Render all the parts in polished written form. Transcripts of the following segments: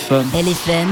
LFM,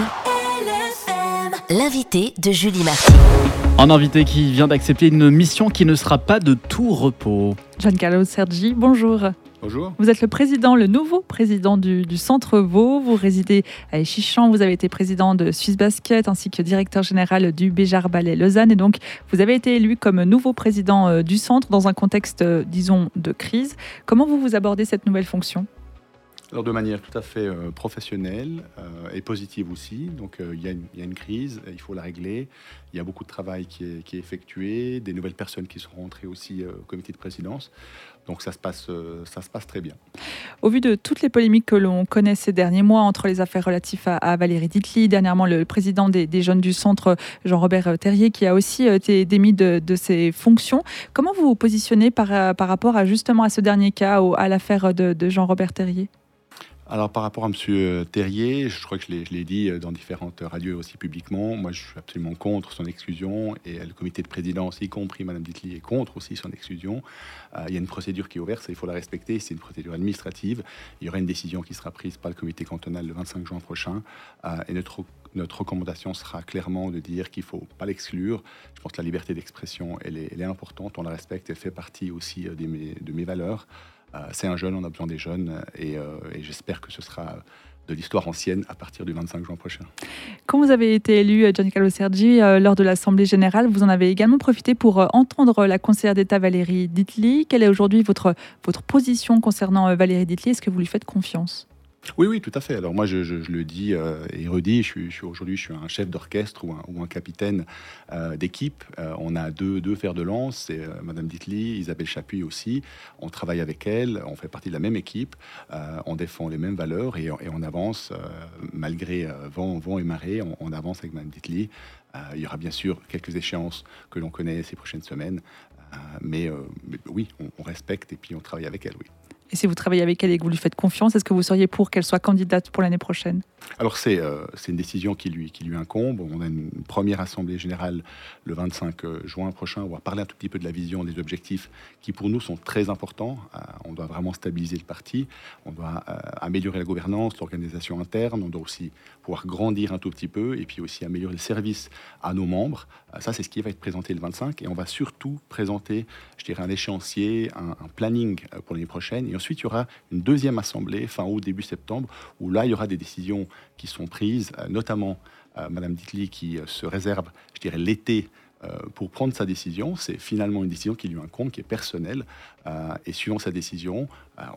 l'invité de Julie Marty. Un invité qui vient d'accepter une mission qui ne sera pas de tout repos. Giancarlo Sergi, bonjour. Bonjour. Vous êtes le nouveau président du Centre Vaud. Vous résidez à Échichamps. Vous avez été président de Swiss Basket ainsi que directeur général du Béjar Ballet Lausanne. Et donc, vous avez été élu comme nouveau président du centre dans un contexte, disons, de crise. Comment vous abordez cette nouvelle fonction ? Alors de manière tout à fait professionnelle et positive aussi. Donc il y a une crise, il faut la régler. Il y a beaucoup de travail qui est effectué, des nouvelles personnes qui sont rentrées aussi au comité de présidence. Donc ça se passe très bien. Au vu de toutes les polémiques que l'on connaît ces derniers mois entre les affaires relatives à Valérie Ditli, dernièrement le président des jeunes du centre, Jean-Robert Terrier, qui a aussi été démis de ses fonctions. Comment vous vous positionnez par rapport à justement à ce dernier cas, à l'affaire de Jean-Robert Terrier ? Alors par rapport à M. Terrier, je crois que je l'ai dit dans différentes radios aussi publiquement, moi je suis absolument contre son exclusion et le comité de présidence, y compris Mme Ditli, est contre aussi son exclusion. Il y a une procédure qui est ouverte, il faut la respecter, c'est une procédure administrative. Il y aura une décision qui sera prise par le comité cantonal le 25 juin prochain et notre recommandation sera clairement de dire qu'il ne faut pas l'exclure. Je pense que la liberté d'expression, elle est importante, on la respecte, elle fait partie aussi de mes valeurs. C'est un jeune, on a besoin des jeunes et j'espère que ce sera de l'histoire ancienne à partir du 25 juin prochain. Quand vous avez été élu, Giancarlo Sergi, lors de l'Assemblée générale, vous en avez également profité pour entendre la conseillère d'État Valérie Ditli. Quelle est aujourd'hui votre position concernant Valérie Ditli ? Est-ce que vous lui faites confiance ? Oui, tout à fait. Alors moi, je le dis et redis, aujourd'hui, je suis un chef d'orchestre ou un capitaine d'équipe. On a deux fers de lance, c'est Madame Ditli, Isabelle Chapuis aussi. On travaille avec elle, on fait partie de la même équipe, on défend les mêmes valeurs et on avance malgré vent et marée, on avance avec Madame Ditli. Il y aura bien sûr quelques échéances que l'on connaît ces prochaines semaines, mais oui, on respecte et puis on travaille avec elle, oui. Et si vous travaillez avec elle et que vous lui faites confiance, est-ce que vous seriez pour qu'elle soit candidate pour l'année prochaine ? Alors c'est une décision qui lui incombe. On a une première assemblée générale le 25 juin prochain. On va parler un tout petit peu de la vision, des objectifs qui pour nous sont très importants. On doit vraiment stabiliser le parti. On doit améliorer la gouvernance, l'organisation interne. On doit aussi pouvoir grandir un tout petit peu et puis aussi améliorer le service à nos membres. Ça, c'est ce qui va être présenté le 25. Et on va surtout présenter, je dirais, un échéancier, un planning pour l'année prochaine. Et ensuite, il y aura une deuxième assemblée, fin août, début septembre, où là, il y aura des décisions qui sont prises, notamment Madame Ditli qui se réserve, je dirais, l'été pour prendre sa décision. C'est finalement une décision qui lui incombe, qui est personnelle. Et suivant sa décision,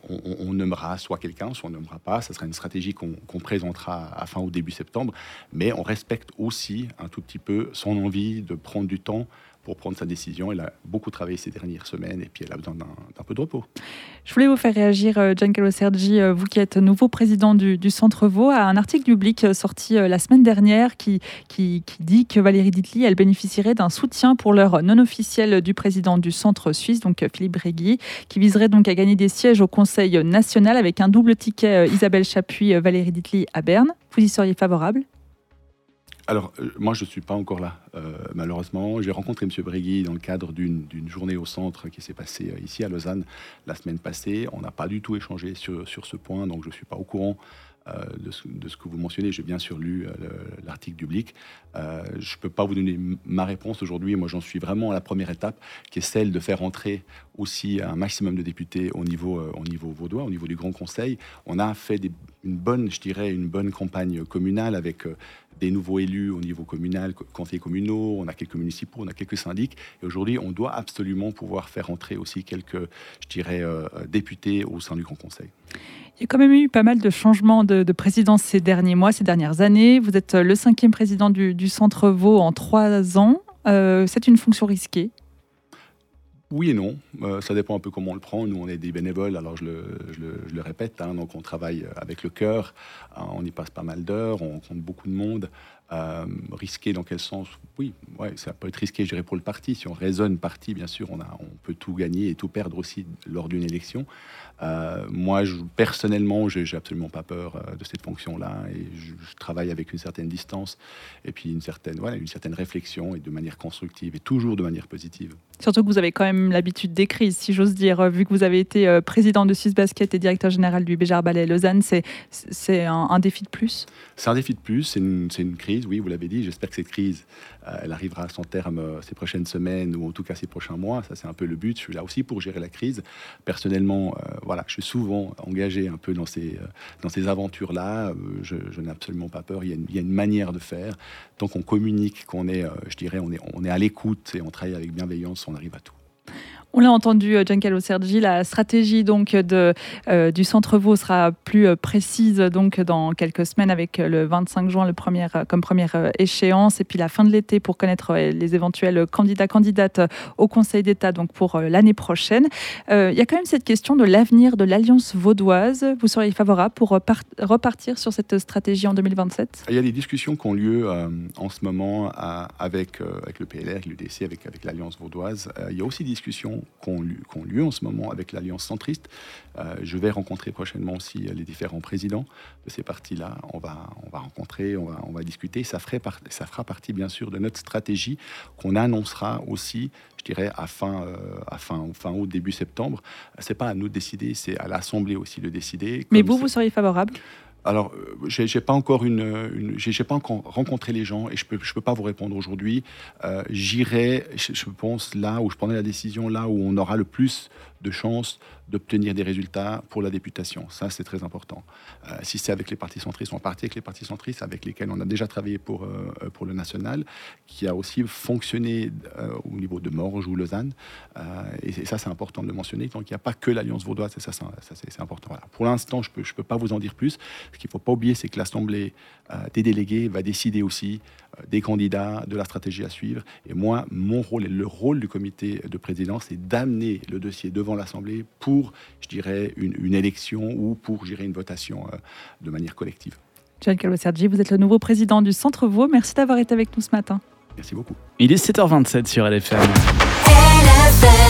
on nommera soit quelqu'un, soit on ne nommera pas. Ça sera une stratégie qu'on présentera à fin août, début septembre. Mais on respecte aussi un tout petit peu son envie de prendre du temps pour prendre sa décision. Elle a beaucoup travaillé ces dernières semaines et puis elle a besoin d'un peu de repos. Je voulais vous faire réagir, Giancarlo Sergi, vous qui êtes nouveau président du Centre Vaud, à un article du Blick sorti la semaine dernière qui dit que Valérie Ditli, elle bénéficierait d'un soutien pour l'heure non officielle du président du Centre suisse, donc Philippe Bréguier, qui viserait donc à gagner des sièges au Conseil national avec un double ticket Isabelle Chapuis, Valérie Ditli à Berne. Vous y seriez favorable ? Alors, moi, je ne suis pas encore là, malheureusement. J'ai rencontré M. Bréguier dans le cadre d'une journée au centre qui s'est passée ici à Lausanne la semaine passée. On n'a pas du tout échangé sur ce point, donc je ne suis pas au courant de ce que vous mentionnez. J'ai bien sûr lu l'article du Blick. Je ne peux pas vous donner ma réponse aujourd'hui. Moi, j'en suis vraiment à la première étape, qui est celle de faire entrer aussi un maximum de députés au niveau vaudois, au niveau du Grand Conseil. On a fait une bonne campagne communale avec des nouveaux élus au niveau communal, conseillers communaux, on a quelques municipaux, on a quelques syndics. Et aujourd'hui, on doit absolument pouvoir faire entrer aussi quelques, députés au sein du Grand Conseil. Il y a quand même eu pas mal de changements de présidence ces derniers mois, ces dernières années. Vous êtes le 5e président du Centre Vaud en 3 ans. C'est une fonction risquée ? Oui et non, ça dépend un peu comment on le prend. Nous, on est des bénévoles, alors je le répète, donc on travaille avec le cœur, on y passe pas mal d'heures, on rencontre beaucoup de monde. Risqué dans quel sens ? Oui, ça peut être risqué, je dirais, pour le parti. Si on raisonne parti, bien sûr, on peut tout gagner et tout perdre aussi lors d'une élection. Moi, personnellement, j'ai absolument pas peur de cette fonction-là et je travaille avec une certaine distance et puis une certaine réflexion et de manière constructive et toujours de manière positive. Surtout que vous avez quand même l'habitude des crises, si j'ose dire, vu que vous avez été président de Suisse Basket et directeur général du Béjar Ballet Lausanne, c'est un défi de plus. C'est un défi de plus, c'est une crise, oui, vous l'avez dit. J'espère que cette crise, elle arrivera à son terme ces prochaines semaines ou en tout cas ces prochains mois. Ça, c'est un peu le but. Je suis là aussi pour gérer la crise. Personnellement, je suis souvent engagé un peu dans ces aventures-là. Je n'ai absolument pas peur. Il y a une manière de faire. Tant qu'on communique, qu'on est, on est à l'écoute et on travaille avec bienveillance, on arrive à tout. On l'a entendu, Giancarlo Sergi, la stratégie donc du Centre Vaud sera plus précise donc dans quelques semaines avec le 25 juin comme première échéance et puis la fin de l'été pour connaître les éventuels candidates au Conseil d'État donc pour l'année prochaine. Il y a quand même cette question de l'avenir de l'Alliance vaudoise. Vous seriez favorable pour repartir sur cette stratégie en 2027 ? Il y a des discussions qui ont lieu en ce moment avec le PLR, l'UDC, avec l'Alliance vaudoise. Il y a aussi des discussions qui ont lieu en ce moment avec l'Alliance centriste. Je vais rencontrer prochainement aussi les différents présidents de ces partis-là. On va rencontrer, on va discuter. Ça fera partie, bien sûr, de notre stratégie qu'on annoncera aussi, je dirais, à fin août, début septembre. C'est pas à nous de décider, c'est à l'Assemblée aussi de décider. Mais vous seriez favorable ? Alors, j'ai pas encore rencontré les gens et je peux pas vous répondre aujourd'hui. J'irai, je pense, là où je prendrai la décision, là où on aura le plus de chances d'obtenir des résultats pour la députation. Ça, c'est très important. Si c'est avec les partis centristes, on partit avec les partis centristes avec lesquels on a déjà travaillé pour le national, qui a aussi fonctionné au niveau de Morges ou Lausanne. Et ça, c'est important de le mentionner. Donc, il n'y a pas que l'Alliance vaudoise, c'est important. Voilà. Pour l'instant, je peux pas vous en dire plus. Ce qu'il ne faut pas oublier, c'est que l'Assemblée des délégués va décider aussi des candidats, de la stratégie à suivre. Et moi, mon rôle et le rôle du comité de présidence, c'est d'amener le dossier devant l'Assemblée pour, je dirais, une élection ou pour, je dirais, une votation de manière collective. Giancarlo Sergi, vous êtes le nouveau président du Centre Vaud. Merci d'avoir été avec nous ce matin. Merci beaucoup. Il est 7h27 sur LFM. LFM.